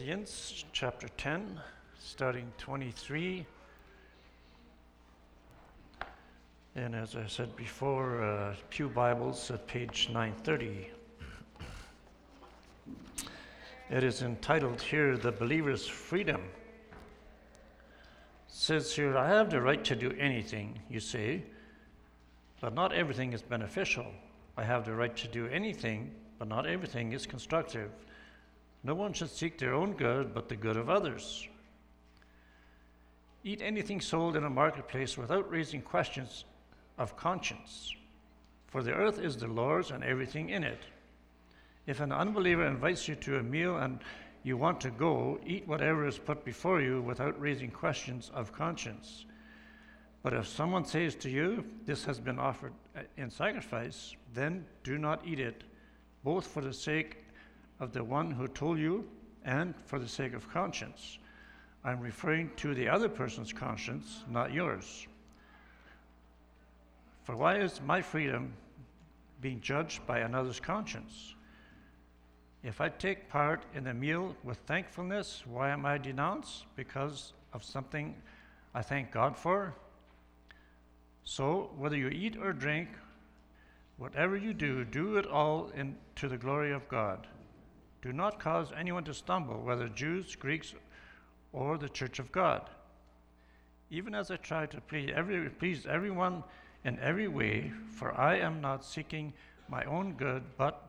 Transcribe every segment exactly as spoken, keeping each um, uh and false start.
Corinthians chapter ten, starting twenty-three. And as I said before, uh, Pew Bibles at page nine thirty. It is entitled here, The Believer's Freedom. It says here, I have the right to do anything, you say, but not everything is beneficial. I have the right to do anything, but not everything is constructive. No one should seek their own good, but the good of others. Eat anything sold in a marketplace without raising questions of conscience, for the earth is the Lord's and everything in it. If an unbeliever invites you to a meal and you want to go, eat whatever is put before you without raising questions of conscience. But if someone says to you, this has been offered in sacrifice, then do not eat it, both for the sake of the one who told you and for the sake of conscience. I'm referring to the other person's conscience, not yours. For why is my freedom being judged by another's conscience? If I take part in a meal with thankfulness, why am I denounced? Because of something I thank God for? So, whether you eat or drink, whatever you do, do it all in, to the glory of God. Do not cause anyone to stumble, whether Jews, Greeks, or the church of God. Even as I try to please, every, please everyone in every way, for I am not seeking my own good, but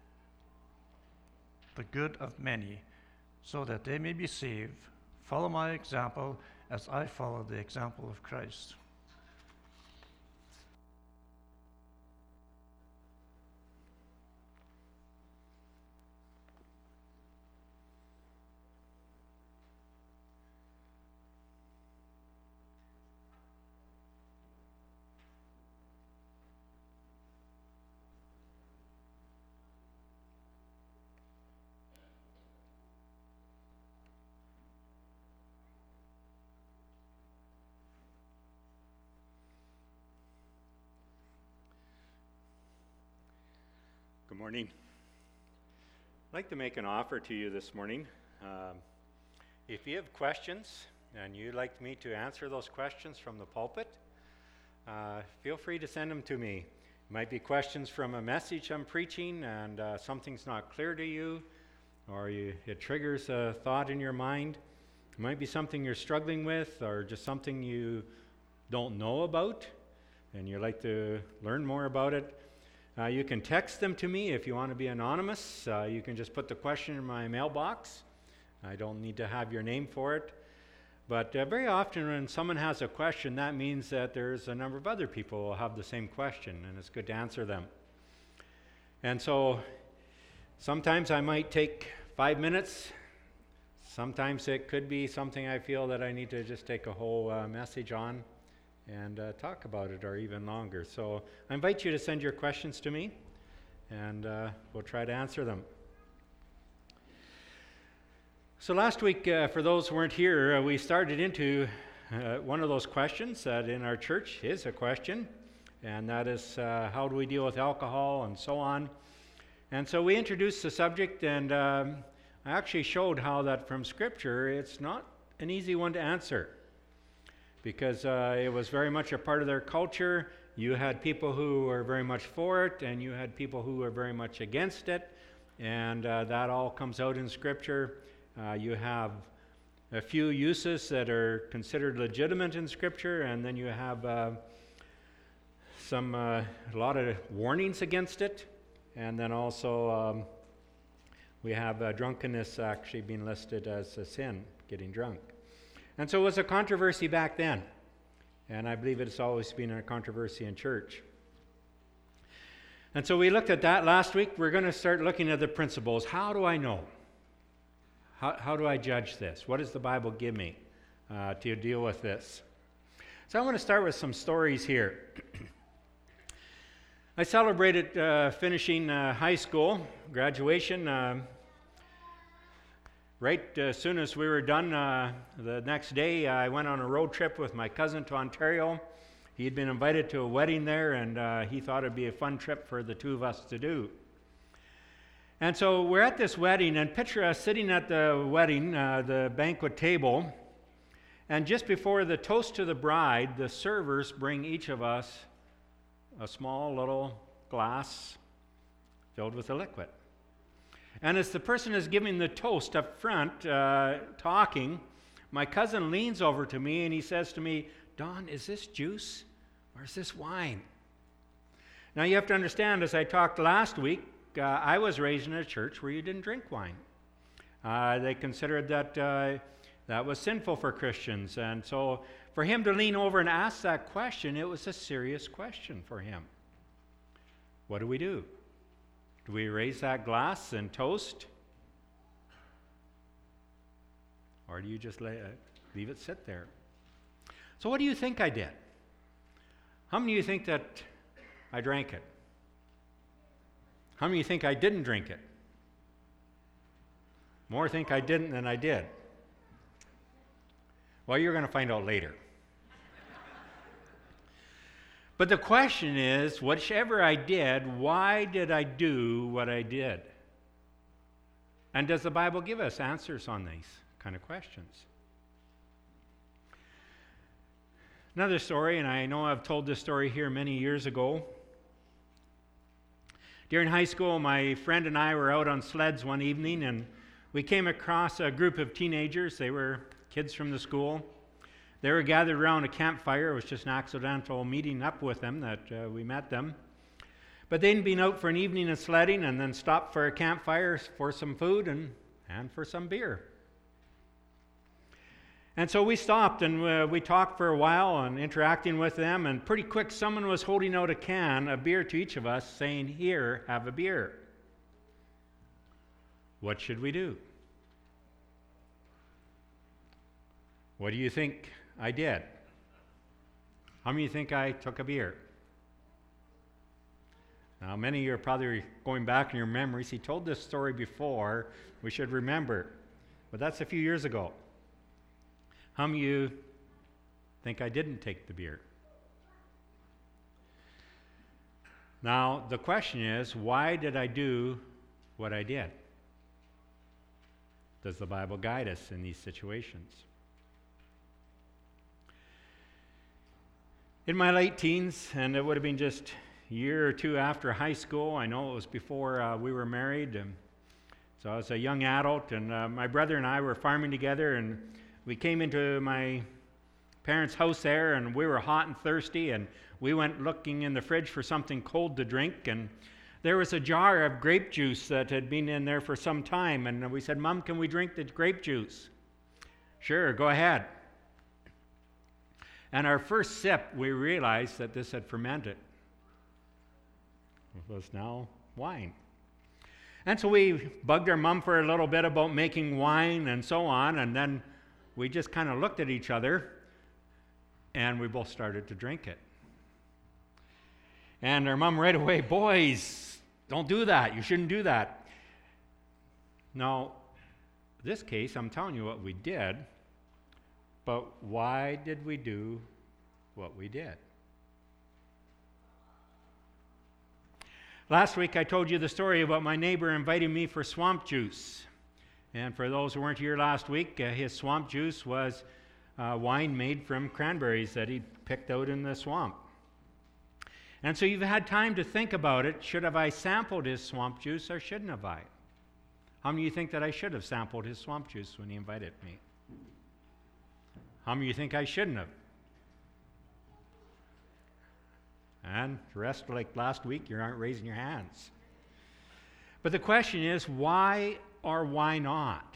the good of many, so that they may be saved. Follow my example as I follow the example of Christ. Good morning. I'd like to make an offer to you this morning. Um, if you have questions and you'd like me to answer those questions from the pulpit, uh, feel free to send them to me. It might be questions from a message I'm preaching and uh, something's not clear to you, or you, it triggers a thought in your mind. It might be something you're struggling with, or just something you don't know about and you'd like to learn more about it. Uh, you can text them to me if you want to be anonymous. Uh, you can just put the question in my mailbox. I don't need to have your name for it. But uh, very often when someone has a question, that means that there's a number of other people who will have the same question, and it's good to answer them. And so sometimes I might take five minutes. Sometimes it could be something I feel that I need to just take a whole uh, message on and uh, talk about it, or even longer. So I invite you to send your questions to me, and uh, we'll try to answer them. So last week, uh, for those who weren't here, uh, we started into uh, one of those questions that in our church is a question, and that is uh, how do we deal with alcohol and so on. And so we introduced the subject, and um, I actually showed how that from Scripture, it's not an easy one to answer, because uh, it was very much a part of their culture. You had people who were very much for it, and you had people who were very much against it, and uh, that all comes out in Scripture. Uh, you have a few uses that are considered legitimate in Scripture, and then you have uh, some uh, a lot of warnings against it, and then also um, we have uh, drunkenness actually being listed as a sin, getting drunk. And so it was a controversy back then, and I believe it's always been a controversy in church. And so we looked at that last week. We're going to start looking at the principles. How do I know? How, how do I judge this? What does the Bible give me uh, to deal with this? So I want to start with some stories here. I celebrated uh, finishing uh, high school, graduation. Uh, Right as soon as we were done, uh, the next day I went on a road trip with my cousin to Ontario. He had been invited to a wedding there, and uh, he thought it'd be a fun trip for the two of us to do. And so we're at this wedding, and picture us sitting at the wedding, uh, the banquet table, and just before the toast to the bride, the servers bring each of us a small little glass filled with a liquid. And as the person is giving the toast up front, uh, talking, my cousin leans over to me and he says to me, "Don, is this juice or is this wine?" Now you have to understand, as I talked last week, uh, I was raised in a church where you didn't drink wine. Uh, they considered that uh, that was sinful for Christians. And so for him to lean over and ask that question, it was a serious question for him. What do we do? Do we raise that glass and toast? Or do you just lay, uh, leave it sit there? So what do you think I did? How many of you think that I drank it? How many of you think I didn't drink it? More think I didn't than I did. Well, you're going to find out later. But the question is, whichever I did, why did I do what I did? And does the Bible give us answers on these kind of questions? Another story, and I know I've told this story here many years ago. During high school, my friend and I were out on sleds one evening, and we came across a group of teenagers. They were kids from the school. They were gathered around a campfire. It was just an accidental meeting up with them that uh, we met them. But they'd been out for an evening of sledding and then stopped for a campfire for some food and, and for some beer. And so we stopped and uh, we talked for a while and interacting with them, and pretty quick someone was holding out a can of beer to each of us saying, "Here, have a beer." What should we do? What do you think I did? How many of you think I took a beer? Now, many of you are probably going back in your memories. He told this story before. We should remember. But that's a few years ago. How many of you think I didn't take the beer? Now, the question is, why did I do what I did? Does the Bible guide us in these situations? In my late teens, and it would have been just a year or two after high school, I know it was before uh, we were married, and so I was a young adult, and uh, my brother and I were farming together, and we came into my parents' house there, and we were hot and thirsty, and we went looking in the fridge for something cold to drink, and there was a jar of grape juice that had been in there for some time, and we said, "Mom, can we drink the grape juice?" "Sure, go ahead." And our first sip, we realized that this had fermented. It was now wine. And so we bugged our mom for a little bit about making wine and so on, and then we just kind of looked at each other, and we both started to drink it. And our mom right away, "Boys, don't do that. You shouldn't do that." Now, in this case, I'm telling you what we did. But why did we do what we did? Last week I told you the story about my neighbor inviting me for swamp juice. And for those who weren't here last week, uh, his swamp juice was uh, wine made from cranberries that he picked out in the swamp. And so you've had time to think about it. Should have I sampled his swamp juice or shouldn't have I? How many of you think that I should have sampled his swamp juice when he invited me? How many of you think I shouldn't have? And the rest, like last week, you aren't raising your hands. But the question is, why or why not?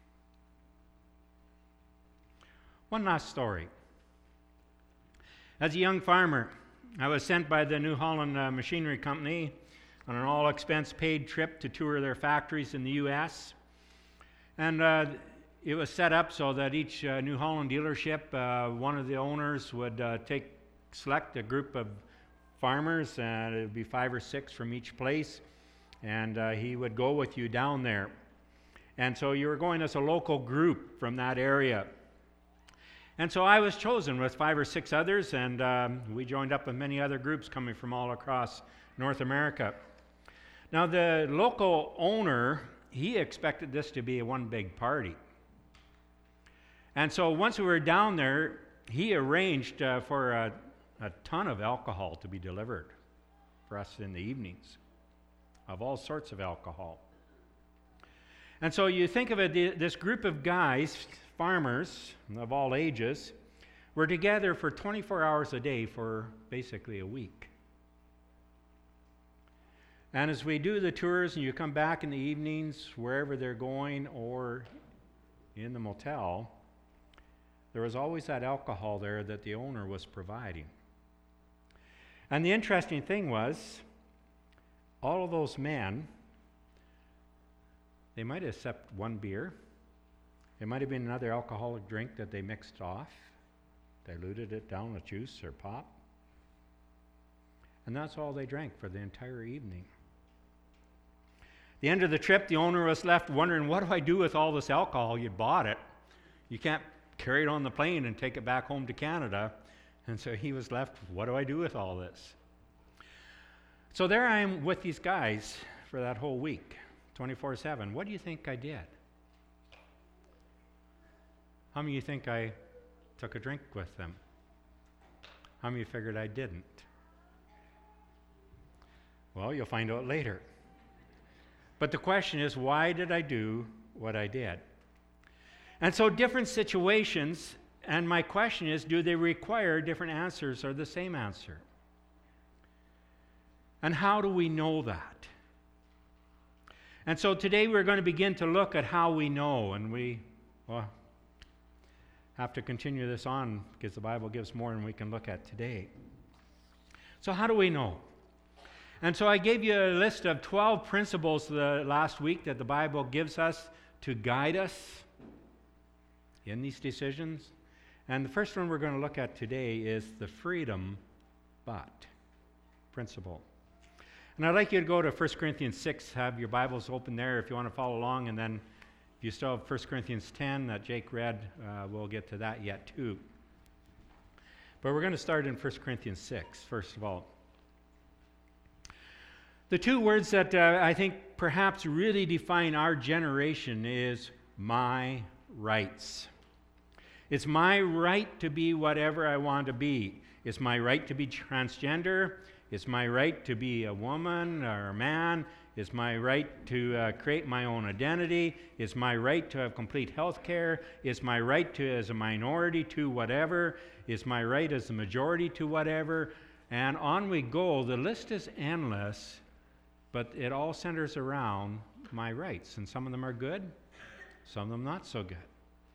One last story. As a young farmer, I was sent by the New Holland uh, Machinery Company on an all-expense-paid trip to tour their factories in the U S And uh, it was set up so that each uh, New Holland dealership, uh, one of the owners would uh, take select a group of farmers, and it would be five or six from each place, and uh, he would go with you down there. And so you were going as a local group from that area. And so I was chosen with five or six others, and um, we joined up with many other groups coming from all across North America. Now, the local owner, he expected this to be one big party. And so once we were down there, he arranged uh, for a, a ton of alcohol to be delivered for us in the evenings, of all sorts of alcohol. And so you think of it, this group of guys, farmers of all ages, were together for twenty-four hours a day for basically a week. And as we do the tours and you come back in the evenings, wherever they're going or in the motel, there was always that alcohol there that the owner was providing. And the interesting thing was, all of those men, they might have accepted one beer. It might have been another alcoholic drink that they mixed off, diluted it down with juice or pop. And that's all they drank for the entire evening. The end of the trip, the owner was left wondering, what do I do with all this alcohol? You bought it. You can't carry it on the plane and take it back home to Canada. And so he was left, what do I do with all this? So there I am with these guys for that whole week, twenty-four seven. What do you think I did? How many of you think I took a drink with them? How many of you figured I didn't? Well, you'll find out later. But the question is, why did I do what I did? And so different situations, and my question is, do they require different answers or the same answer? And how do we know that? And so today we're going to begin to look at how we know, and we well, have to continue this on because the Bible gives more than we can look at today. So how do we know? And so I gave you a list of twelve principles the last week that the Bible gives us to guide us in these decisions. And the first one we're going to look at today is the freedom but principle. And I'd like you to go to First Corinthians six, have your Bibles open there if you want to follow along, and then if you still have First Corinthians ten that Jake read, uh, we'll get to that yet too. But we're going to start in First Corinthians six, first of all. The two words that uh, I think perhaps really define our generation is my rights. It's my right to be whatever I want to be. It's my right to be transgender. It's my right to be a woman or a man. It's my right to uh, create my own identity. It's my right to have complete health care. It's my right to, as a minority, to whatever. It's my right as a majority to whatever. And on we go. The list is endless, but it all centers around my rights. And some of them are good, some of them not so good.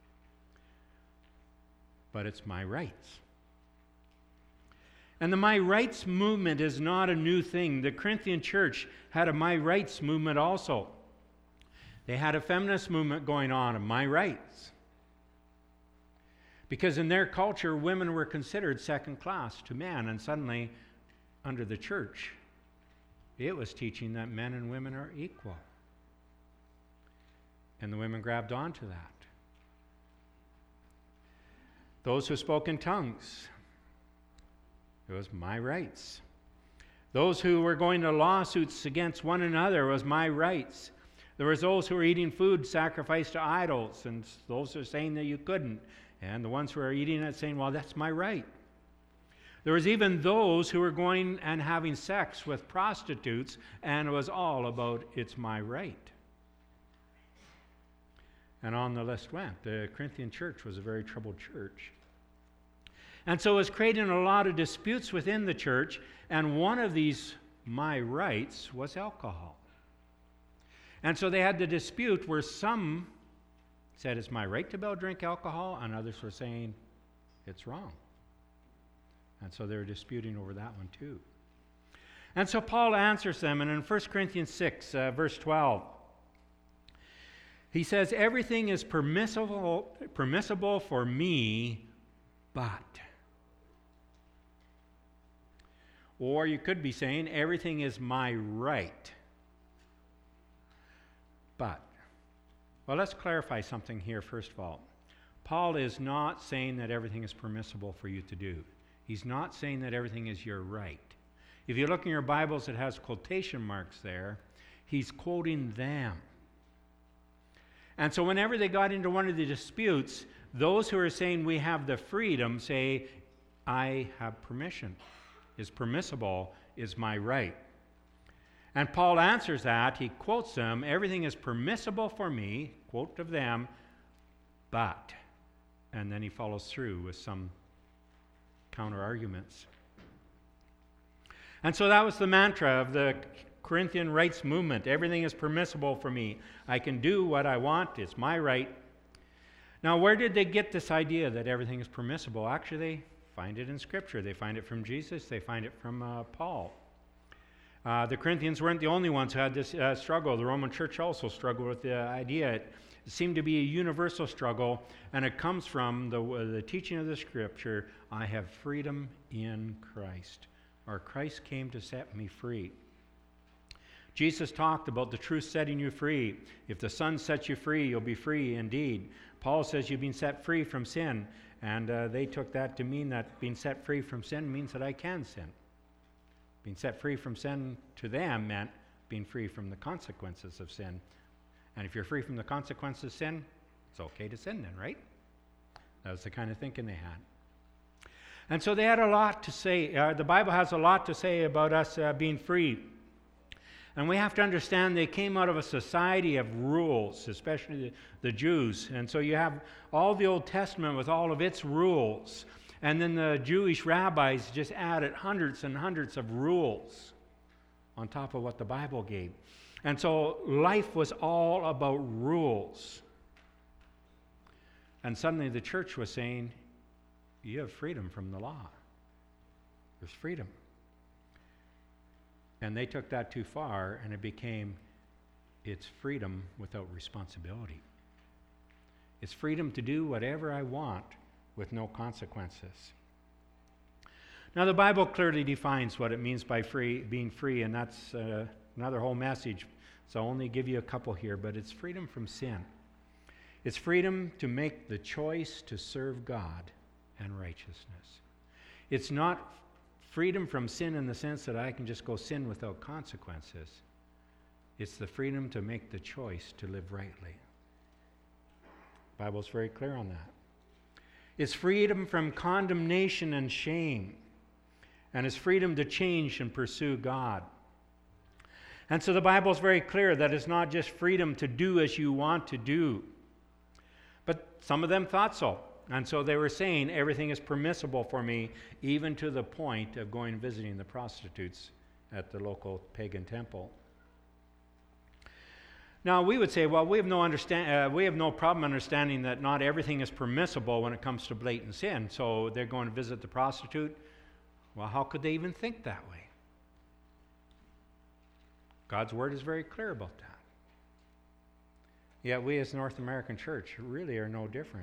But it's my rights. And the My Rights movement is not a new thing. The Corinthian church had a My Rights movement also. They had a feminist movement going on of My Rights. Because in their culture, women were considered second class to men, and suddenly, under the church, it was teaching that men and women are equal. And the women grabbed onto that. Those who spoke in tongues, it was my rights. Those who were going to lawsuits against one another was my rights. There was those who were eating food sacrificed to idols, and those who were saying that you couldn't. And the ones who were eating it saying, well, that's my right. There was even those who were going and having sex with prostitutes, and it was all about, it's my right. And on the list went. The Corinthian church was a very troubled church. And so it was creating a lot of disputes within the church, and one of these my rights was alcohol. And so they had the dispute where some said it's my right to be able to drink alcohol, and others were saying it's wrong. And so they were disputing over that one too. And so Paul answers them, and in First Corinthians six, uh, verse twelve, he says, everything is permissible, permissible for me, but. Or you could be saying, everything is my right, but. Well, let's clarify something here first of all. Paul is not saying that everything is permissible for you to do. He's not saying that everything is your right. If you look in your Bibles, it has quotation marks there. He's quoting them. And so whenever they got into one of the disputes, those who are saying we have the freedom say, I have permission. Is permissible is my right. And Paul answers that. He quotes them, everything is permissible for me, quote of them, but, and then he follows through with some counter arguments. And so that was the mantra of the Corinthian rights movement. Everything is permissible for me. I can do what I want. It's my right. Now, where did they get this idea that everything is permissible? Actually, they find it in Scripture. They find it from Jesus. They find it from uh, Paul. Uh, the Corinthians weren't the only ones who had this uh, struggle. The Roman Church also struggled with the idea. It seemed to be a universal struggle, and it comes from the, uh, the teaching of the Scripture, I have freedom in Christ, or Christ came to set me free. Jesus talked about the truth setting you free. If the Son sets you free, you'll be free indeed. Paul says you've been set free from sin, and uh, they took that to mean that being set free from sin means that I can sin. Being set free from sin to them meant being free from the consequences of sin. And if you're free from the consequences of sin, it's okay to sin then, right? That was the kind of thinking they had. And so they had a lot to say. Uh, the Bible has a lot to say about us uh, being free. And we have to understand they came out of a society of rules, especially the, the Jews. And so you have all the Old Testament with all of its rules. And then the Jewish rabbis just added hundreds and hundreds of rules on top of what the Bible gave. And so life was all about rules. And suddenly the church was saying, you have freedom from the law. There's freedom. And they took that too far, and it became, it's freedom without responsibility. It's freedom to do whatever I want with no consequences. Now, the Bible clearly defines what it means by free, being free, and that's uh, another whole message. So I'll only give you a couple here, but it's freedom from sin. It's freedom to make the choice to serve God and righteousness. It's not freedom from sin in the sense that I can just go sin without consequences. It's the freedom to make the choice to live rightly. The Bible's very clear on that. It's freedom from condemnation and shame. And it's freedom to change and pursue God. And so the Bible's very clear that it's not just freedom to do as you want to do. But some of them thought so. And so they were saying everything is permissible for me, even to the point of going and visiting the prostitutes at the local pagan temple. Now we would say, well, we have no understand, uh, we have no problem understanding that not everything is permissible when it comes to blatant sin. So they're going to visit the prostitute. Well, how could they even think that way? God's word is very clear about that. Yet we as North American church really are no different.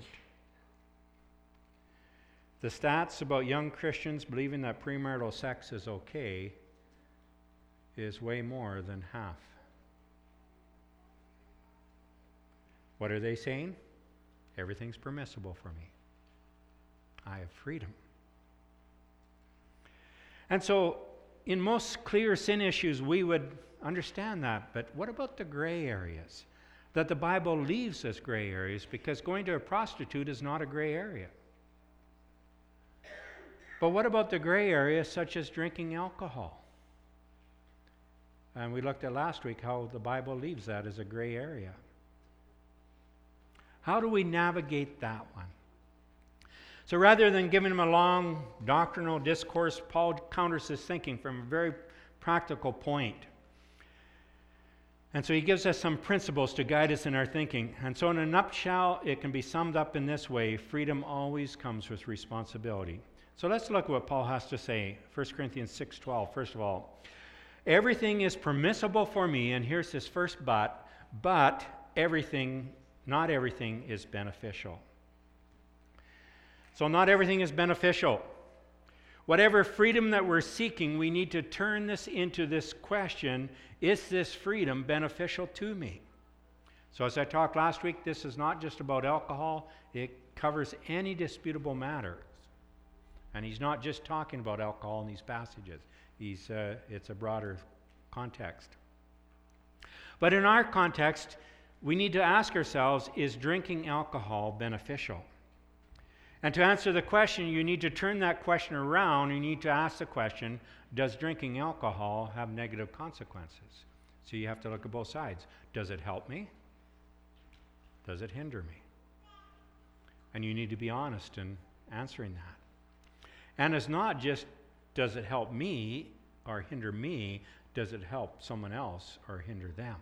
The stats about young Christians believing that premarital sex is okay is way more than half. What are they saying? Everything's permissible for me. I have freedom. And so, in most clear sin issues, we would understand that. But what about the gray areas? That the Bible leaves as gray areas, because going to a prostitute is not a gray area. But what about the gray areas such as drinking alcohol? And we looked at last week how the Bible leaves that as a gray area. How do we navigate that one? So rather than giving him a long doctrinal discourse, Paul counters his thinking from a very practical point. And so he gives us some principles to guide us in our thinking. And so in a nutshell, it can be summed up in this way: freedom always comes with responsibility. So let's look at what Paul has to say. First Corinthians six twelve. First of all, everything is permissible for me, and here's his first but, but everything, not everything is beneficial. So not everything is beneficial. Whatever freedom that we're seeking, we need to turn this into this question: is this freedom beneficial to me? So as I talked last week, this is not just about alcohol. It covers any disputable matter. And he's not just talking about alcohol in these passages. He's, uh, it's a broader context. But in our context, we need to ask ourselves, is drinking alcohol beneficial? And to answer the question, you need to turn that question around. You need to ask the question, does drinking alcohol have negative consequences? So you have to look at both sides. Does it help me? Does it hinder me? And you need to be honest in answering that. And it's not just, does it help me or hinder me? Does it help someone else or hinder them?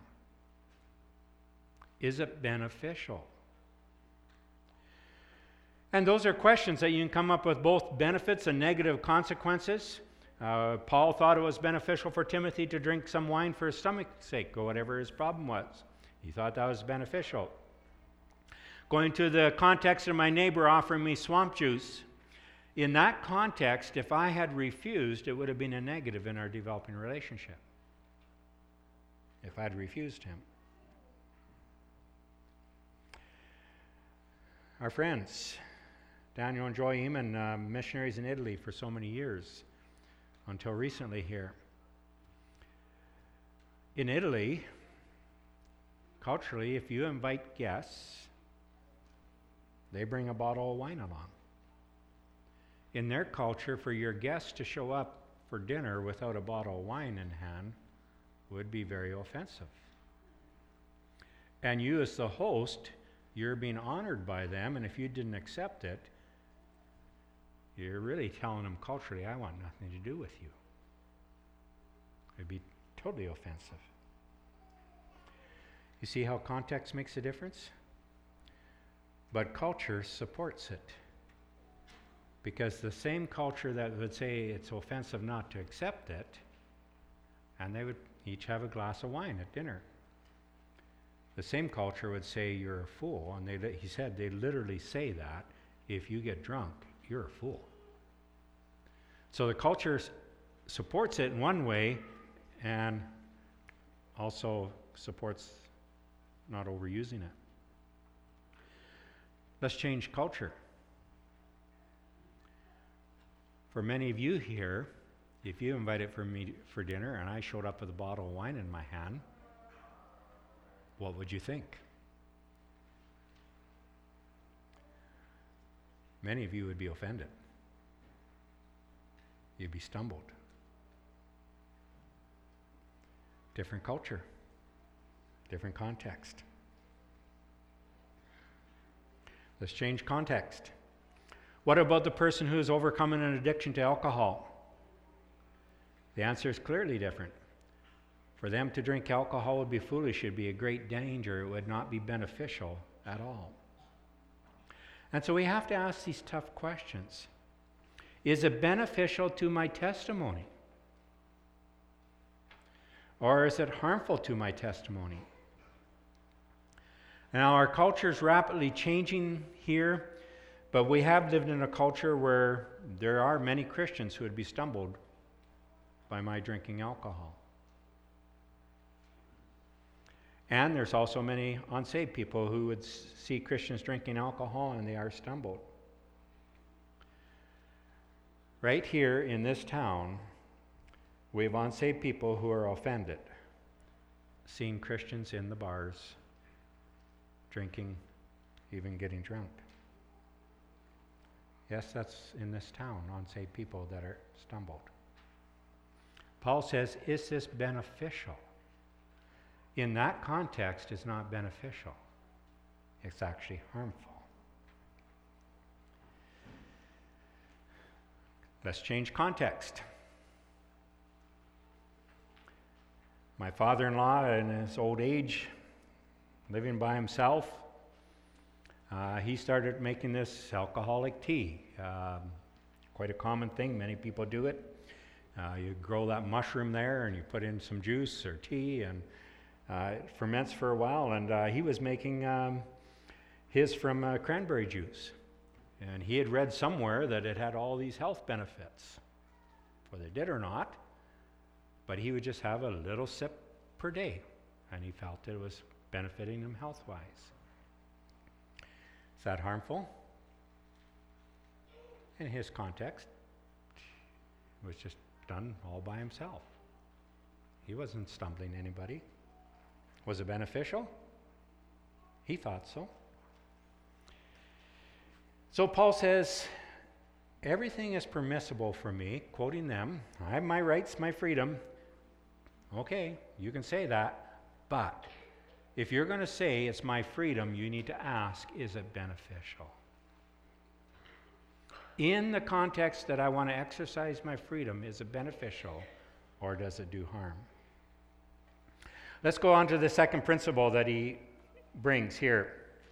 Is it beneficial? And those are questions that you can come up with both benefits and negative consequences. Uh, Paul thought it was beneficial for Timothy to drink some wine for his stomach's sake, or whatever his problem was. He thought that was beneficial. Going to the context of my neighbor offering me swamp juice, in that context, if I had refused, it would have been a negative in our developing relationship. If I'd refused him. Our friends, Daniel and Joy Eamon, uh, missionaries in Italy for so many years, until recently here. In Italy, culturally, if you invite guests, they bring a bottle of wine along. In their culture, for your guests to show up for dinner without a bottle of wine in hand would be very offensive. And you as the host, you're being honored by them, and if you didn't accept it, you're really telling them culturally, I want nothing to do with you. It'd be totally offensive. You see how context makes a difference? But culture supports it. Because the same culture that would say it's offensive not to accept it, and they would each have a glass of wine at dinner. The same culture would say you're a fool, and they, he said they literally say that, if you get drunk, you're a fool. So the culture s- supports it in one way, and also supports not overusing it. Let's change culture. For many of you here, if you invited for me for dinner and I showed up with a bottle of wine in my hand, what would you think? Many of you would be offended. You'd be stumbled. Different culture, different context. Let's change context. What about the person who is overcoming an addiction to alcohol? The answer is clearly different. For them to drink alcohol would be foolish, it would be a great danger, it would not be beneficial at all. And so we have to ask these tough questions. Is it beneficial to my testimony? Or is it harmful to my testimony? Now, our culture is rapidly changing here, but we have lived in a culture where there are many Christians who would be stumbled by my drinking alcohol. And there's also many unsaved people who would see Christians drinking alcohol and they are stumbled. Right here in this town, we have unsaved people who are offended, seeing Christians in the bars, drinking, even getting drunk. Yes, that's in this town, unsaved people that are stumbled. Paul says, is this beneficial? In that context, it's not beneficial. It's actually harmful. Let's change context. My father-in-law, in his old age, living by himself, uh, he started making this alcoholic tea. Um, quite a common thing. Many people do it. Uh, you grow that mushroom there, and you put in some juice or tea, and uh, it ferments for a while. And uh, he was making um, his from uh, cranberry juice. And he had read somewhere that it had all these health benefits. Whether it did or not, but he would just have a little sip per day, and he felt it was benefiting him health-wise. Is that harmful? In his context, it was just done all by himself. He wasn't stumbling anybody. Was it beneficial? He thought so. So Paul says, everything is permissible for me, quoting them. I have my rights, my freedom. Okay, you can say that, but if you're going to say it's my freedom, you need to ask, is it beneficial? In the context that I want to exercise my freedom, is it beneficial or does it do harm? Let's go on to the second principle that he brings here.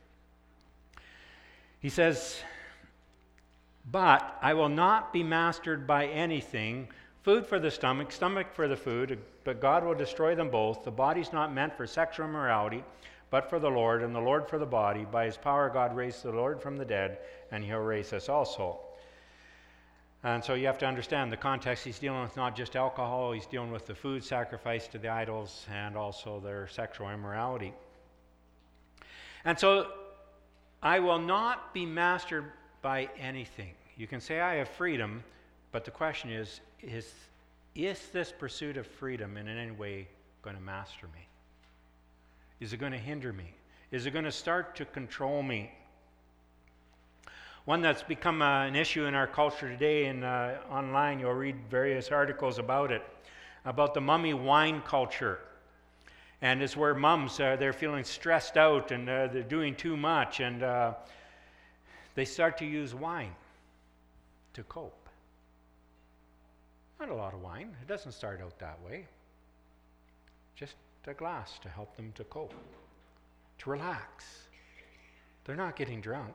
He says, but I will not be mastered by anything. Food for the stomach, stomach for the food, but God will destroy them both. The body's not meant for sexual immorality, but for the Lord, and the Lord for the body. By his power, God raised the Lord from the dead, and he'll raise us also. And so you have to understand the context. He's dealing with not just alcohol, he's dealing with the food sacrificed to the idols and also their sexual immorality. And so I will not be mastered by anything. You can say I have freedom, but the question is, is, is this pursuit of freedom in any way going to master me? Is it going to hinder me? Is it going to start to control me? One that's become uh, an issue in our culture today, and uh, online you'll read various articles about it, about the mummy wine culture. And it's where mums, uh, they're feeling stressed out and uh, they're doing too much, and uh, they start to use wine to cope. Not a lot of wine. It doesn't start out that way. Just a glass to help them to cope, to relax. They're not getting drunk,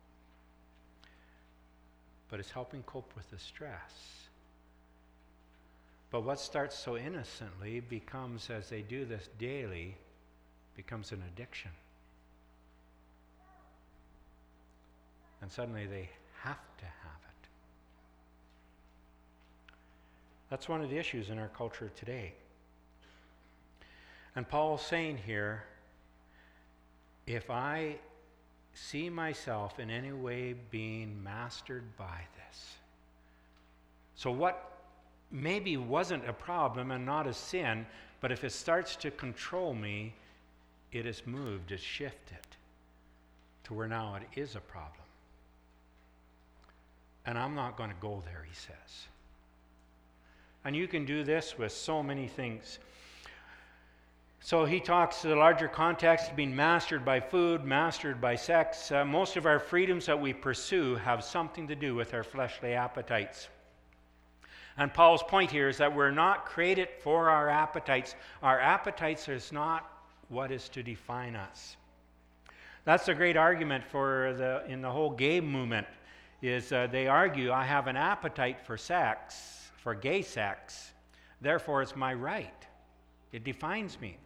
but it's helping cope with the stress. But what starts so innocently becomes, as they do this daily, becomes an addiction. And suddenly they have to have it. That's one of the issues in our culture today. And Paul's saying here, if I see myself in any way being mastered by this. So what maybe wasn't a problem and not a sin, but if it starts to control me, it has moved, it's shifted to where now it is a problem. And I'm not going to go there, he says. And you can do this with so many things. So he talks to the larger context, being mastered by food, mastered by sex. Uh, most of our freedoms that we pursue have something to do with our fleshly appetites. And Paul's point here is that we're not created for our appetites. Our appetites is not what is to define us. That's a great argument for the in the whole gay movement, is uh, they argue, I have an appetite for sex, for gay sex, therefore it's my right. It defines me.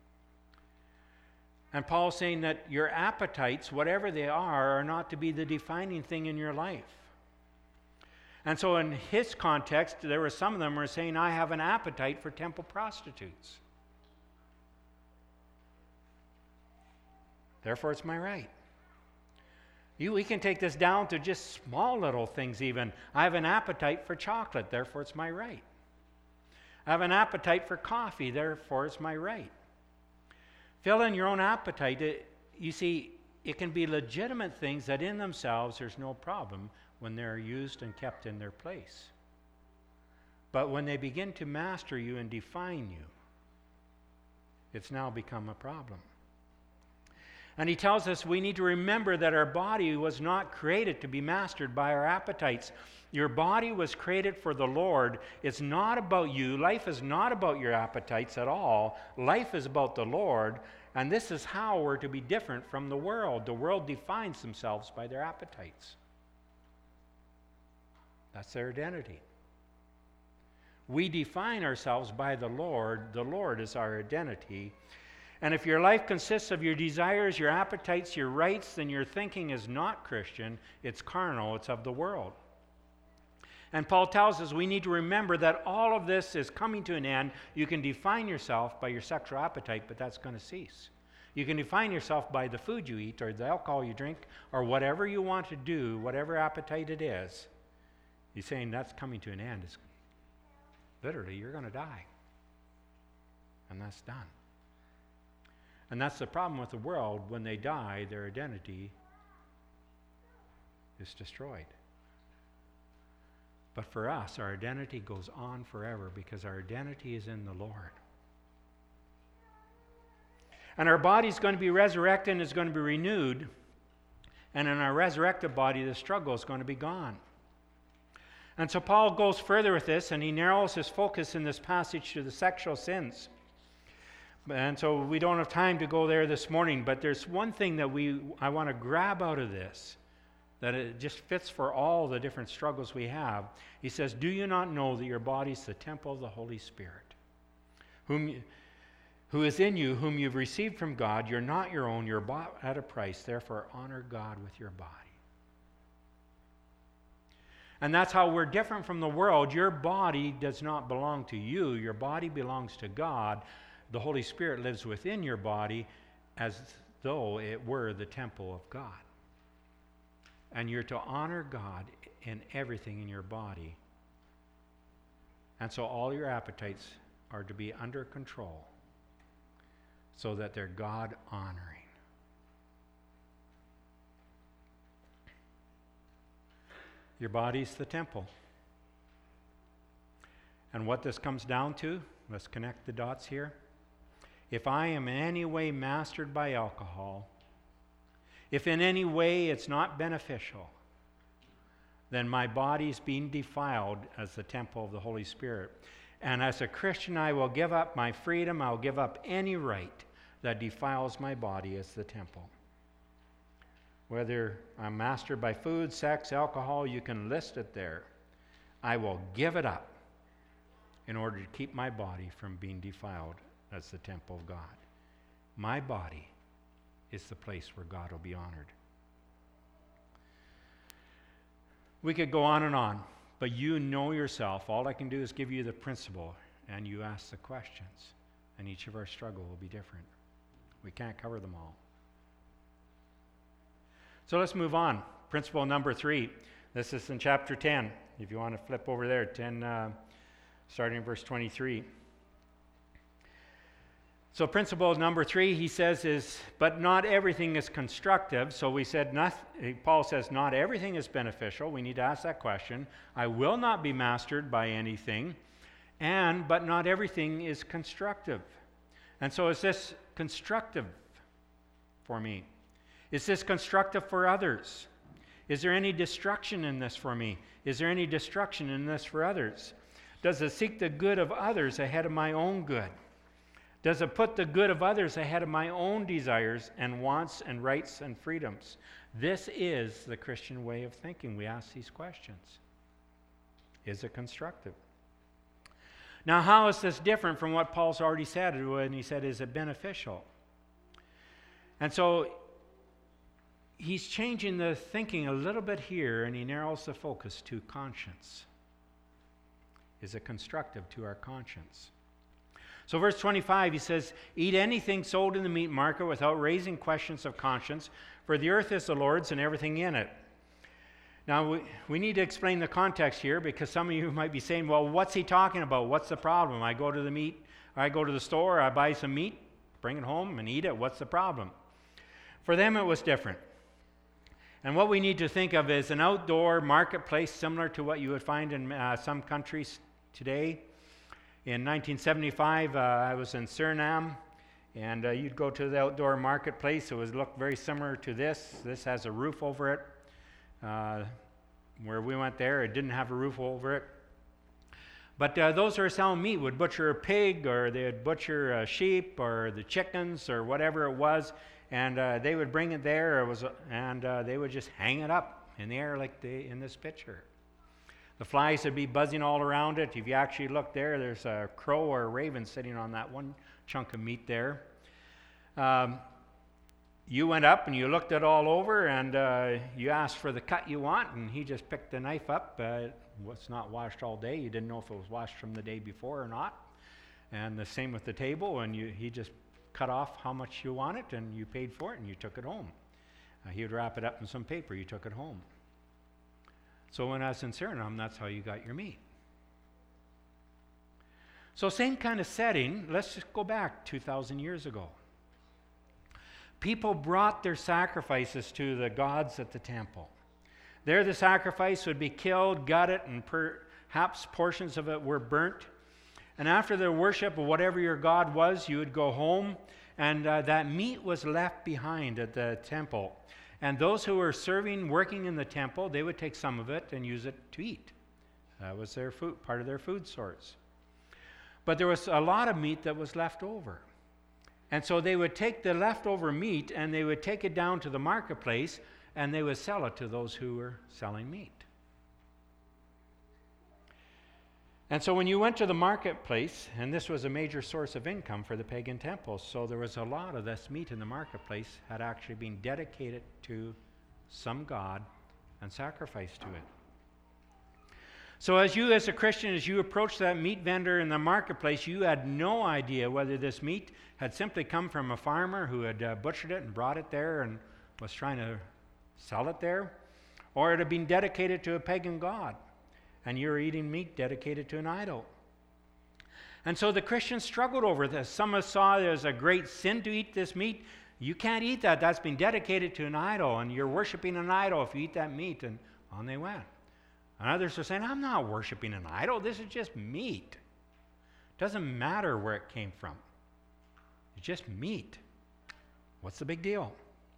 And Paul's saying that your appetites, whatever they are, are not to be the defining thing in your life. And so in his context, there were some of them who were saying, I have an appetite for temple prostitutes. Therefore, it's my right. You, we can take this down to just small little things even. I have an appetite for chocolate, therefore it's my right. I have an appetite for coffee, therefore it's my right. Fill in your own appetite. It, you see, it can be legitimate things that in themselves there's no problem when they're used and kept in their place. But when they begin to master you and define you, it's now become a problem. And he tells us we need to remember that our body was not created to be mastered by our appetites. Your body was created for the Lord. It's not about you. Life is not about your appetites at all. Life is about the Lord. And this is how we're to be different from the world. The world defines themselves by their appetites. That's their identity. We define ourselves by the Lord. The Lord is our identity. And if your life consists of your desires, your appetites, your rights, then your thinking is not Christian. It's carnal. It's of the world. And Paul tells us we need to remember that all of this is coming to an end. You can define yourself by your sexual appetite, but that's going to cease. You can define yourself by the food you eat or the alcohol you drink or whatever you want to do, whatever appetite it is. He's saying that's coming to an end. It's literally, you're going to die. And that's done. And that's the problem with the world. When they die, their identity is destroyed. But for us, our identity goes on forever because our identity is in the Lord. And our body's going to be resurrected and is going to be renewed. And in our resurrected body, the struggle is going to be gone. And so Paul goes further with this, and he narrows his focus in this passage to the sexual sins. And so we don't have time to go there this morning, but there's one thing that we I want to grab out of this, that it just fits for all the different struggles we have. He says, do you not know that your body is the temple of the Holy Spirit, whom you, who is in you, whom you've received from God? You're not your own, you're bought at a price. Therefore, honor God with your body. And that's how we're different from the world. Your body does not belong to you. Your body belongs to God. The Holy Spirit lives within your body as though it were the temple of God. And you're to honor God in everything in your body. And so all your appetites are to be under control so that they're God-honoring. Your body's the temple. And what this comes down to, let's connect the dots here. If I am in any way mastered by alcohol, if in any way it's not beneficial, then my body's being defiled as the temple of the Holy Spirit. And as a Christian, I will give up my freedom. I'll give up any right that defiles my body as the temple. Whether I'm mastered by food, sex, alcohol, you can list it there. I will give it up in order to keep my body from being defiled as the temple of God. My body is the place where God will be honored. We could go on and on, but you know yourself. All I can do is give you the principle, and you ask the questions, and each of our struggle will be different. We can't cover them all. So let's move on. Principle number three. This is in chapter ten. If you want to flip over there, ten, uh, starting in verse twenty-three. So principle number three, he says, is, but not everything is constructive. So we said, not, Paul says, not everything is beneficial. We need to ask that question. I will not be mastered by anything. And, but not everything is constructive. And so is this constructive for me? Is this constructive for others? Is there any destruction in this for me? Is there any destruction in this for others? Does it seek the good of others ahead of my own good? Does it put the good of others ahead of my own desires and wants and rights and freedoms? This is the Christian way of thinking. We ask these questions. Is it constructive? Now, how is this different from what Paul's already said when he said, is it beneficial? And so he's changing the thinking a little bit here, and he narrows the focus to conscience. Is it constructive to our conscience? So verse twenty-five, he says, eat anything sold in the meat market without raising questions of conscience, for the earth is the Lord's and everything in it. Now, we, we need to explain the context here, because some of you might be saying, well, what's he talking about? What's the problem? I go to the meat, I go to the store, I buy some meat, bring it home and eat it. What's the problem? For them, it was different. And what we need to think of is an outdoor marketplace similar to what you would find in uh, some countries today. In nineteen seventy-five, uh, I was in Suriname, and uh, you'd go to the outdoor marketplace. It would look very similar to this. This has a roof over it. Uh, where we went there, it didn't have a roof over it. But uh, those who are selling meat would butcher a pig, or they'd butcher a sheep, or the chickens, or whatever it was, and uh, they would bring it there, it was, and uh, they would just hang it up in the air like they, in this picture. The flies would be buzzing all around it. If you actually look there, there's a crow or a raven sitting on that one chunk of meat there. Um, you went up and you looked it all over, and uh, you asked for the cut you want, and he just picked the knife up. Uh, it was not washed all day. You didn't know if it was washed from the day before or not. And the same with the table, and you, he just cut off how much you wanted, and you paid for it, and you took it home. Uh, he would wrap it up in some paper. You took it home. So when I was in Suriname, that's how you got your meat. So same kind of setting. Let's just go back two thousand years ago. people brought their sacrifices to the gods at the temple. There the sacrifice would be killed, gutted, and perhaps portions of it were burnt. And after the worship of whatever your god was, you would go home, and uh, that meat was left behind at the temple. And those who were serving, working in the temple, they would take some of it and use it to eat. That was their food, part of their food source. But there was a lot of meat that was left over. And so they would take the leftover meat and they would take it down to the marketplace and they would sell it to those who were selling meat. And so when you went to the marketplace, and this was a major source of income for the pagan temples, so there was a lot of this meat in the marketplace had actually been dedicated to some god and sacrificed to it. So as you as a Christian, as you approached that meat vendor in the marketplace, you had no idea whether this meat had simply come from a farmer who had uh, butchered it and brought it there and was trying to sell it there, or it had been dedicated to a pagan god, and you were eating meat dedicated to an idol. And so the Christians struggled over this. Some saw it as a great sin to eat this meat. You can't eat that. That's been dedicated to an idol, and you're worshiping an idol if you eat that meat. And on they went. And others are saying, I'm not worshiping an idol. This is just meat. It doesn't matter where it came from. It's just meat. What's the big deal?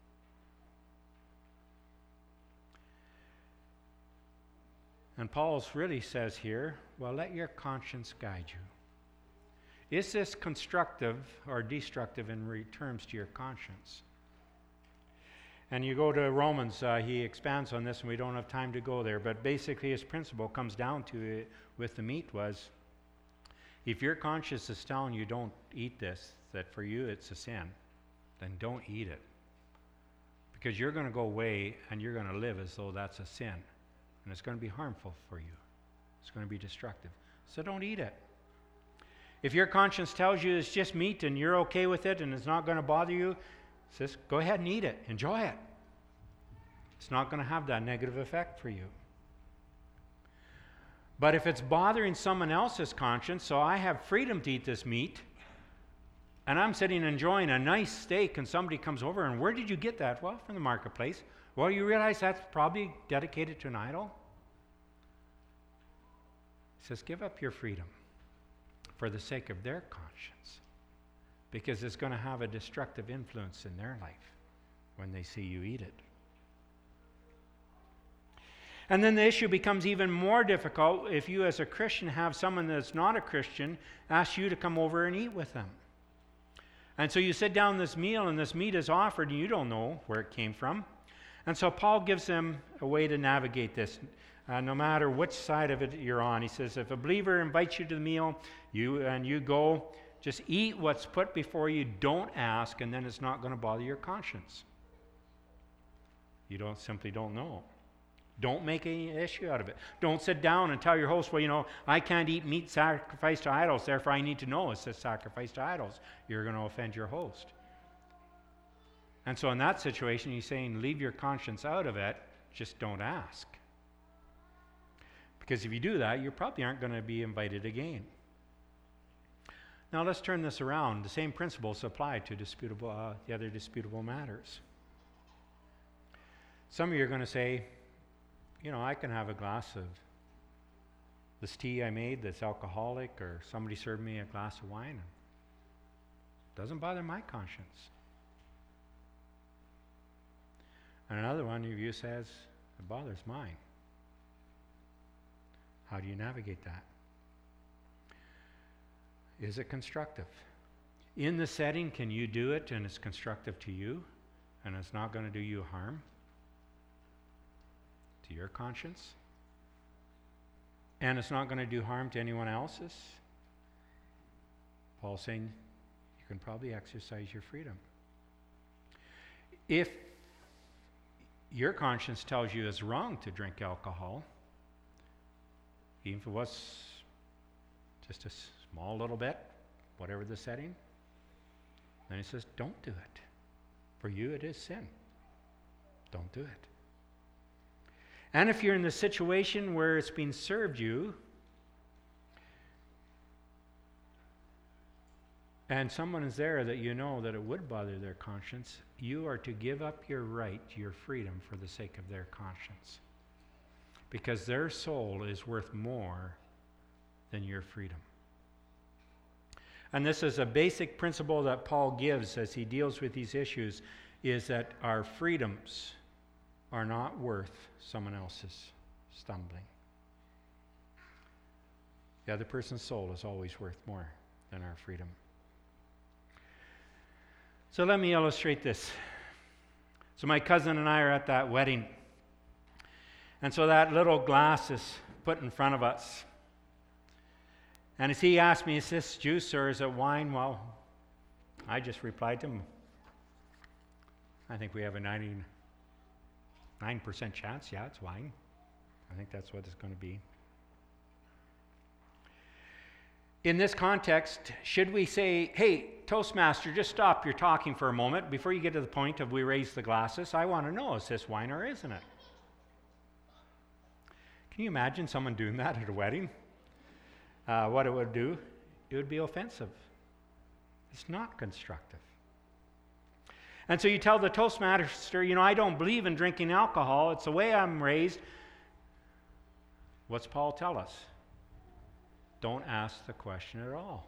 And Paul really says here, well, let your conscience guide you. Is this constructive or destructive in terms to your conscience? And you go to Romans, uh, he expands on this, and we don't have time to go there, but basically his principle comes down to it with the meat was, if your conscience is telling you don't eat this, that for you it's a sin, then don't eat it. Because you're going to go away and you're going to live as though that's a sin. And it's going to be harmful for you. It's going to be destructive. So don't eat it. If your conscience tells you it's just meat and you're okay with it and it's not going to bother you, says, go ahead and eat it. Enjoy it. It's not going to have that negative effect for you. But if it's bothering someone else's conscience, so I have freedom to eat this meat, and I'm sitting enjoying a nice steak, and somebody comes over, and where did you get that? Well, from the marketplace. Well, you realize that's probably dedicated to an idol? He says, give up your freedom for the sake of their conscience, because it's going to have a destructive influence in their life when they see you eat it. And then the issue becomes even more difficult if you as a Christian have someone that's not a Christian ask you to come over and eat with them. And so you sit down this meal and this meat is offered and you don't know where it came from. And so Paul gives them a way to navigate this, uh, no matter which side of it you're on. He says, if a believer invites you to the meal you and you go, just eat what's put before you, don't ask, and then it's not going to bother your conscience. You don't simply don't know. Don't make any issue out of it. Don't sit down and tell your host, well, you know, I can't eat meat sacrificed to idols, therefore I need to know it says sacrificed to idols. You're going to offend your host. And so in that situation, he's saying, leave your conscience out of it, just don't ask. Because if you do that, you probably aren't going to be invited again. Now let's turn this around. The same principles apply to disputable, uh, the other disputable matters. Some of you are going to say, you know, I can have a glass of this tea I made that's alcoholic, or somebody served me a glass of wine. It doesn't bother my conscience. And another one of you says, it bothers mine. How do you navigate that? Is it constructive? In the setting, can you do it and it's constructive to you and it's not going to do you harm? To your conscience? And it's not going to do harm to anyone else's? Paul's saying you can probably exercise your freedom. If your conscience tells you it's wrong to drink alcohol, even if it was just a small little bit, whatever the setting, then he says, don't do it. For you, it is sin. Don't do it. And if you're in the situation where it's being served you, and someone is there that you know that it would bother their conscience, you are to give up your right, your freedom, for the sake of their conscience. Because their soul is worth more than your freedom. And this is a basic principle that Paul gives as he deals with these issues, is that our freedoms are not worth someone else's stumbling. The other person's soul is always worth more than our freedom. So let me illustrate this. So my cousin and I are at that wedding. And so that little glass is put in front of us. And as he asked me, is this juice or is it wine? Well, I just replied to him, I think we have a ninety-nine percent chance. Yeah, it's wine. I think that's what it's going to be. In this context, should we say, hey, Toastmaster, just stop your talking for a moment before you get to the point of we raise the glasses? I want to know, is this wine or isn't it? Can you imagine someone doing that at a wedding? Uh, what it would do? It would be offensive. It's not constructive. And so you tell the Toastmaster, you know, I don't believe in drinking alcohol. It's the way I'm raised. What's Paul tell us? Don't ask the question at all.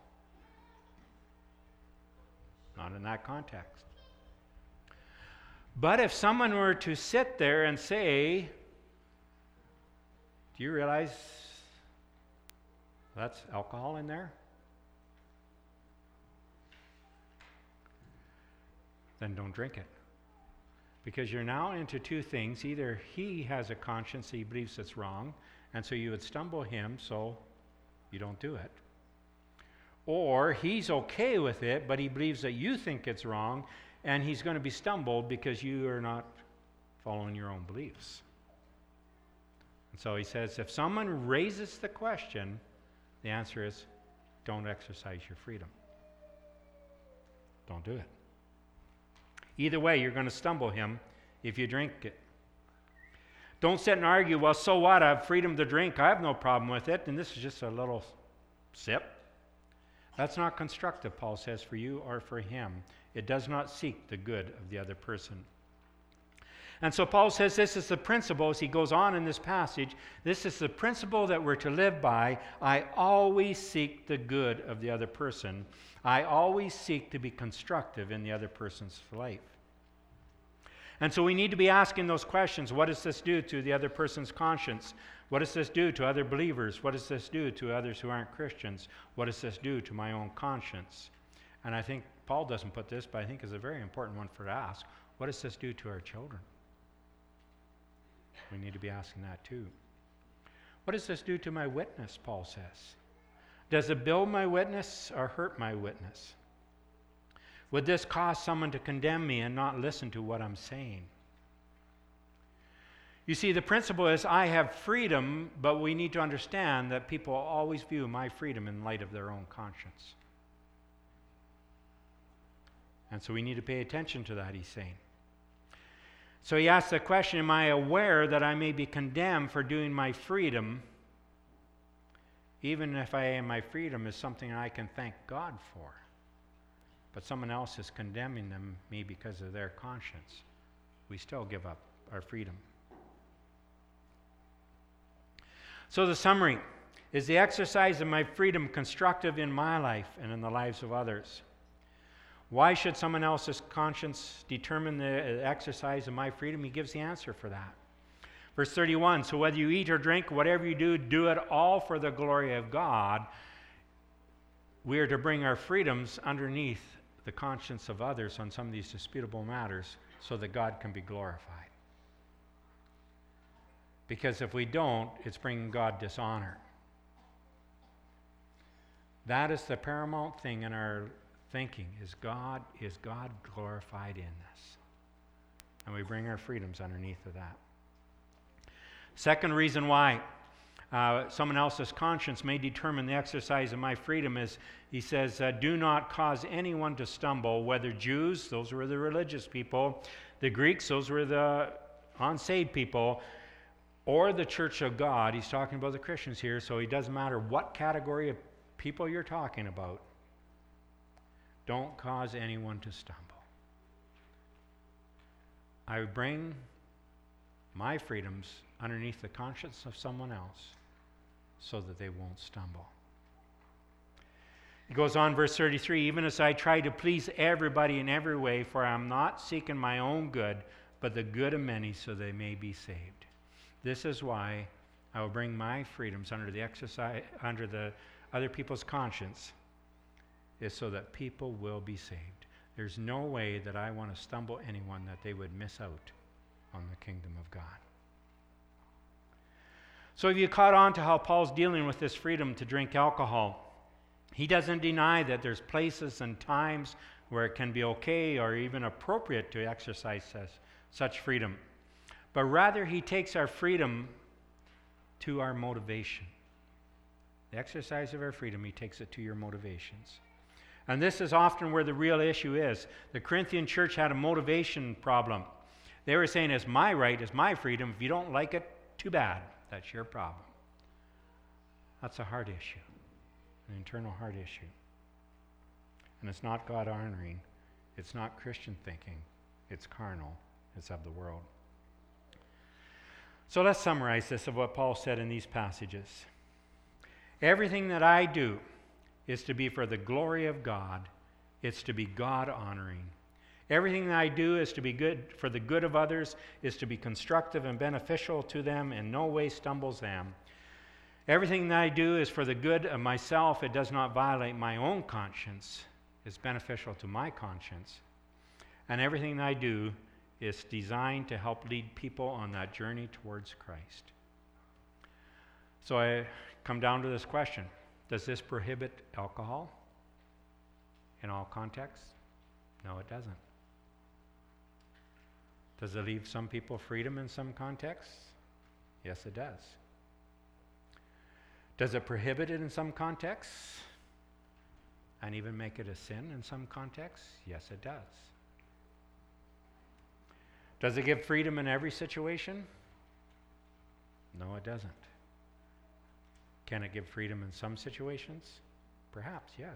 Not in that context. But if someone were to sit there and say, do you realize that's alcohol in there? Then don't drink it. Because you're now into two things. Either he has a conscience, he believes it's wrong, and so you would stumble him, so you don't do it. Or he's okay with it, but he believes that you think it's wrong, and he's going to be stumbled because you are not following your own beliefs. And so he says, if someone raises the question, the answer is, don't exercise your freedom. Don't do it. Either way, you're going to stumble him if you drink it. Don't sit and argue, well, so what? I have freedom to drink. I have no problem with it. And this is just a little sip. That's not constructive, Paul says, for you or for him. It does not seek the good of the other person. And so Paul says this is the principle, as he goes on in this passage, this is the principle that we're to live by. I always seek the good of the other person. I always seek to be constructive in the other person's life. And so we need to be asking those questions. What does this do to the other person's conscience? What does this do to other believers? What does this do to others who aren't Christians? What does this do to my own conscience? And I think Paul doesn't put this, but I think it's a very important one for to ask. What does this do to our children? We need to be asking that too. What does this do to my witness, Paul says? Does it build my witness or hurt my witness? Would this cause someone to condemn me and not listen to what I'm saying? You see, the principle is I have freedom, but we need to understand that people always view my freedom in light of their own conscience. And so we need to pay attention to that, he's saying. So he asks the question, am I aware that I may be condemned for doing my freedom, even if I am my freedom is something I can thank God for? But someone else is condemning them, me because of their conscience. We still give up our freedom. So the summary, is the exercise of my freedom constructive in my life and in the lives of others? Why should someone else's conscience determine the exercise of my freedom? He gives the answer for that. Verse thirty-one, so whether you eat or drink, whatever you do, do it all for the glory of God. We are to bring our freedoms underneath the conscience of others on some of these disputable matters so that God can be glorified. Because if we don't, it's bringing God dishonor. That is the paramount thing in our thinking, is God, is God glorified in this? And we bring our freedoms underneath of that. Second reason why uh, someone else's conscience may determine the exercise of my freedom is, he says, uh, do not cause anyone to stumble, whether Jews, those were the religious people, the Greeks, those were the unsaved people, or the church of God. He's talking about the Christians here, so it doesn't matter what category of people you're talking about. don't cause anyone to stumble. I bring my freedoms underneath the conscience of someone else so that they won't stumble. It goes on, verse thirty-three, even as I try to please everybody in every way, for I am not seeking my own good, but the good of many so they may be saved. This is why I will bring my freedoms under the exercise, under the other people's conscience, is so that people will be saved. There's no way that I want to stumble anyone that they would miss out on the kingdom of God. So have you caught on to how Paul's dealing with this freedom to drink alcohol? He doesn't deny that there's places and times where it can be okay or even appropriate to exercise such freedom. But rather, he takes our freedom to our motivation. The exercise of our freedom, he takes it to your motivations. And this is often where the real issue is. The Corinthian church had a motivation problem. They were saying, it's my right, it's my freedom. If you don't like it, too bad. That's your problem. That's a heart issue, an internal heart issue. And it's not God-honoring. It's not Christian thinking. It's carnal. It's of the world. So let's summarize this of what Paul said in these passages. Everything that I do is to be for the glory of God. It's to be God-honoring. Everything that I do is to be good for the good of others, is to be constructive and beneficial to them, in no way stumbles them. Everything that I do is for the good of myself. It does not violate my own conscience. It's beneficial to my conscience. And everything that I do is designed to help lead people on that journey towards Christ. So I come down to this question. Does this prohibit alcohol in all contexts? No, it doesn't. Does it leave some people freedom in some contexts? Yes, it does. Does it prohibit it in some contexts? And even make it a sin in some contexts? Yes, it does. Does it give freedom in every situation? No, it doesn't. Can it give freedom in some situations? Perhaps, yes.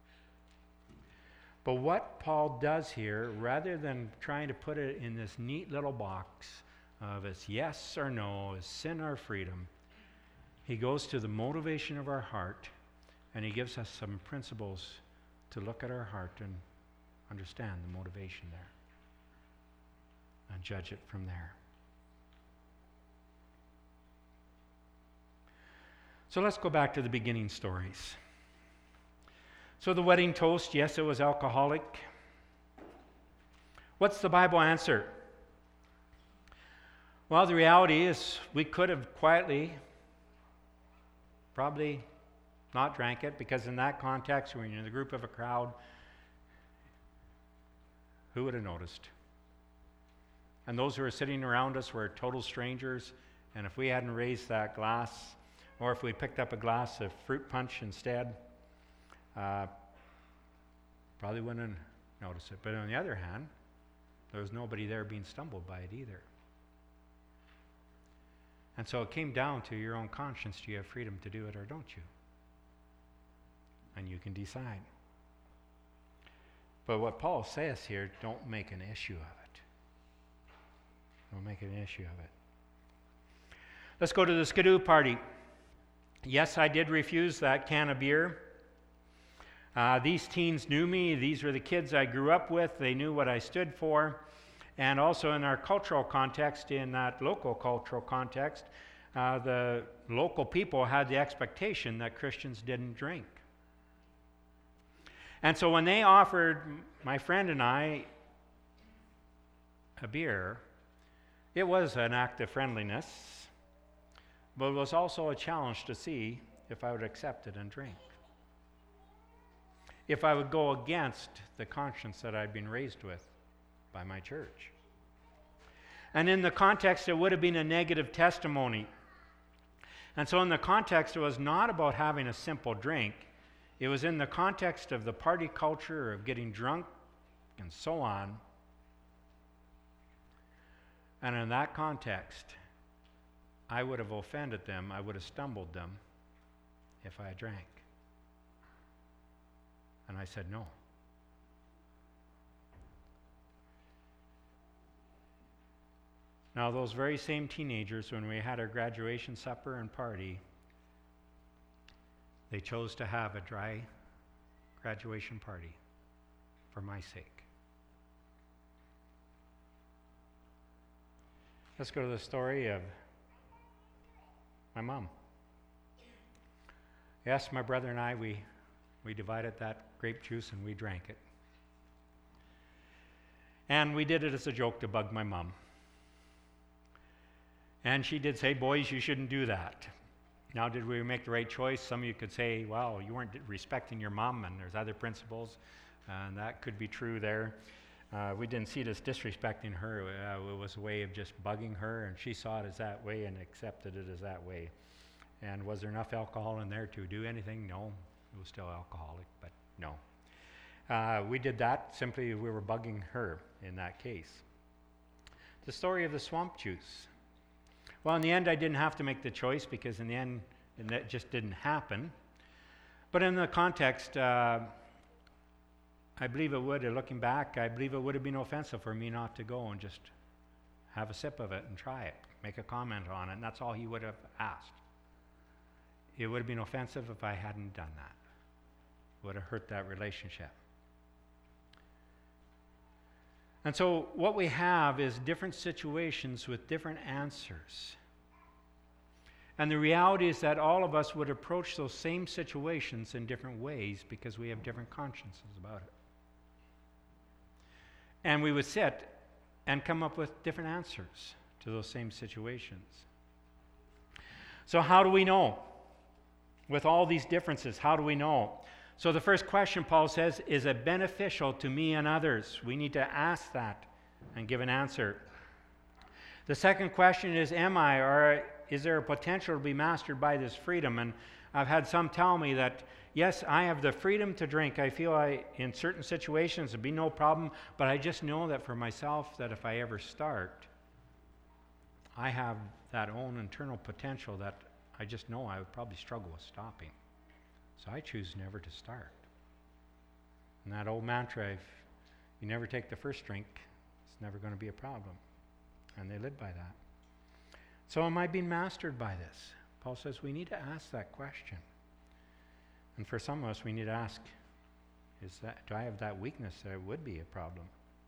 But what Paul does here, rather than trying to put it in this neat little box of it's yes or no, is sin or freedom, he goes to the motivation of our heart, and he gives us some principles to look at our heart and understand the motivation there and judge it from there. So let's go back to the beginning stories. So the wedding toast, yes, it was alcoholic. What's the Bible answer? Well, the reality is we could have quietly probably not drank it, because in that context, when you're in the group of a crowd, who would have noticed? And those who were sitting around us were total strangers, and if we hadn't raised that glass, or if we picked up a glass of fruit punch instead, uh, probably wouldn't have noticed it. But on the other hand, there was nobody there being stumbled by it either. And so it came down to your own conscience. Do you have freedom to do it or don't you? And you can decide. But what Paul says here, don't make an issue of it. Don't make an issue of it. Let's go to the skidoo party. Yes, I did refuse that can of beer. Uh, these teens knew me. These were the kids I grew up with. They knew what I stood for. And also in our cultural context, in that local cultural context, uh, the local people had the expectation that Christians didn't drink. And so when they offered my friend and I a beer, it was an act of friendliness, but it was also a challenge to see if I would accept it and drink. If I would go against the conscience that I'd been raised with by my church. And in the context, it would have been a negative testimony. And so in the context, it was not about having a simple drink. It was in the context of the party culture, of getting drunk, and so on. And in that context, I would have offended them, I would have stumbled them if I drank. And I said no. Now, those very same teenagers, when we had our graduation supper and party, they chose to have a dry graduation party for my sake. Let's go to the story of my mom. Yes, my brother and I, we, we divided that grape juice and we drank it. And we did it as a joke to bug my mom. And she did say, boys, you shouldn't do that. Now, did we make the right choice? Some of you could say, well, you weren't respecting your mom, and there's other principles, and that could be true there. Uh, we didn't see it as disrespecting her. Uh, it was a way of just bugging her, and she saw it as that way and accepted it as that way. And was there enough alcohol in there to do anything? No. It was still alcoholic, but no. Uh, we did that simply we were bugging her in that case. The story of the swamp juice. Well, in the end, I didn't have to make the choice because in the end, it just didn't happen. But in the context, uh, I believe it would, looking back, I believe it would have been offensive for me not to go and just have a sip of it and try it, make a comment on it, and that's all he would have asked. It would have been offensive if I hadn't done that. It would have hurt that relationship. And so what we have is different situations with different answers. And the reality is that all of us would approach those same situations in different ways because we have different consciences about it. And we would sit and come up with different answers to those same situations. So how do we know? With all these differences, how do we know? So the first question, Paul says, is it beneficial to me and others? We need to ask that and give an answer. The second question is, am I, or is there a potential to be mastered by this freedom? And I've had some tell me that, yes, I have the freedom to drink. I feel I, in certain situations, it'd be no problem, but I just know that for myself, that if I ever start, I have that own internal potential that I just know I would probably struggle with stopping. So I choose never to start. And that old mantra, if you never take the first drink, it's never going to be a problem. And they live by that. So am I being mastered by this? Paul says we need to ask that question. And for some of us, we need to ask, is that, do I have that weakness that it would be a problem?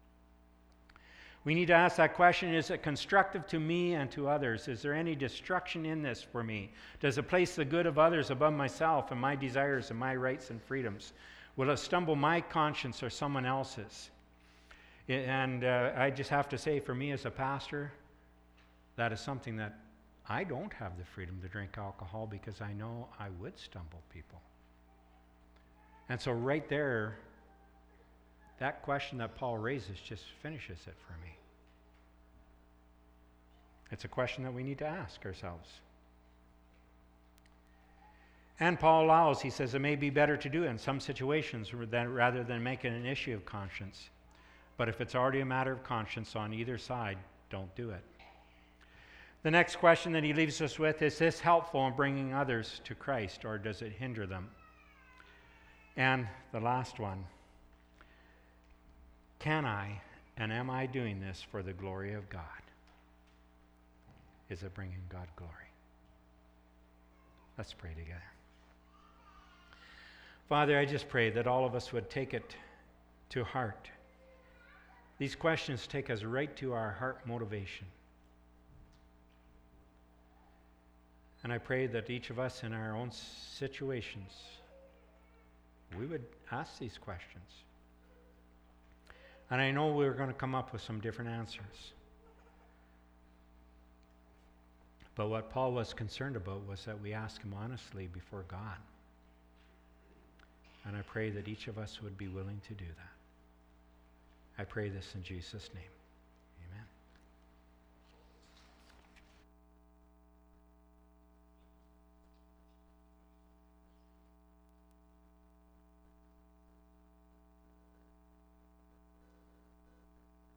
We need to ask that question, is it constructive to me and to others? Is there any destruction in this for me? Does it place the good of others above myself and my desires and my rights and freedoms? Will it stumble my conscience or someone else's? And uh, I just have to say, for me as a pastor, that is something that I don't have the freedom to drink alcohol because I know I would stumble people. And so right there, that question that Paul raises just finishes it for me. It's a question that we need to ask ourselves. And Paul allows, he says, it may be better to do it in some situations rather than make it an issue of conscience. But if it's already a matter of conscience on either side, don't do it. The next question that he leaves us with, is this helpful in bringing others to Christ, or does it hinder them? And the last one, can I and am I doing this for the glory of God? Is it bringing God glory? Let's pray together. Father, I just pray that all of us would take it to heart. These questions take us right to our heart motivation. And I pray that each of us in our own situations, we would ask these questions. And I know we're going to come up with some different answers. But what Paul was concerned about was that we ask him honestly before God. And I pray that each of us would be willing to do that. I pray this in Jesus' name.